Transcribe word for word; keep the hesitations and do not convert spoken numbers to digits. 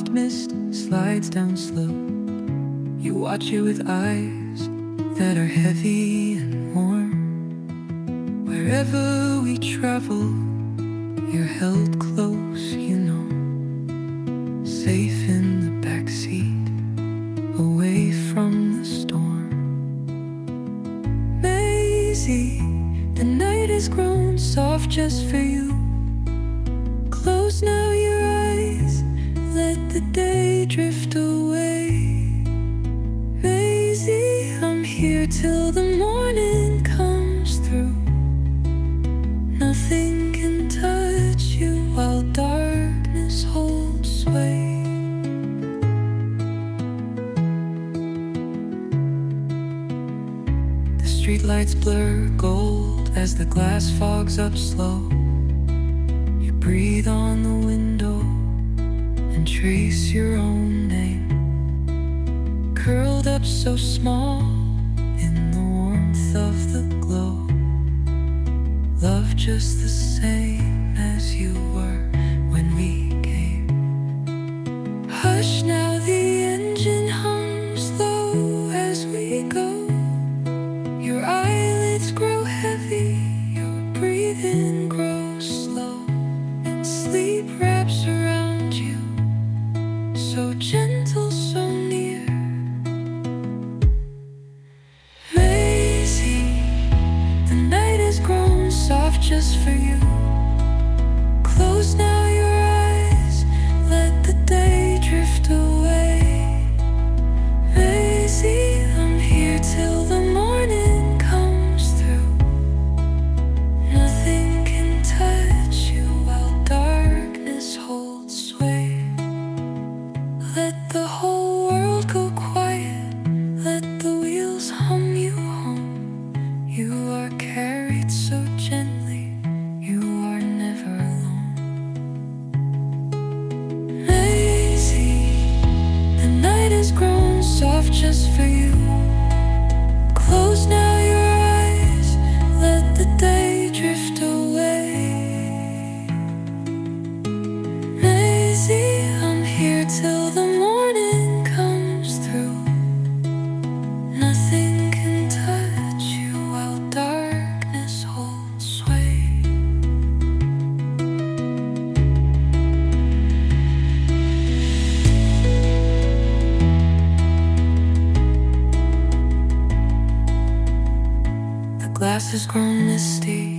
soft mist slides down slow. You watch it with eyes that are heavy and warm. Wherever we travel, you're held close, you know. Safe in the backseat, away from the storm. Maisie, the night has grown soft just for you. Close now your eyes, let the day drift away. Maisie, I'm here till the morning comes through. Nothing can touch you while darkness holds sway. The streetlights blur gold as the glass fogs up slow. You breathe on the window and trace your own name. Curled up so small in the warmth of the glow. Love just the same as you were when we came. Hush now, the engine hums low as we go. Your eyelids grow heavy, your breathing grows slow, and sleep wraps around you, so gentle, so near. Maisie, the night has grown soft just for you. Close now your eyes, let the day drift away. Maisie, I'm here till the morning comes through. Nothing can touch you while darkness holds sway. Let the whole world go quiet, let the wheels hum you home. You are carried so gently, you are never alone. Maisie, the night has grown soft just for you. Close now your eyes, let the day drift away. Maisie, I'm here till the morning comes through. Nothing can touch you while darkness holds sway. The glass has grown misty,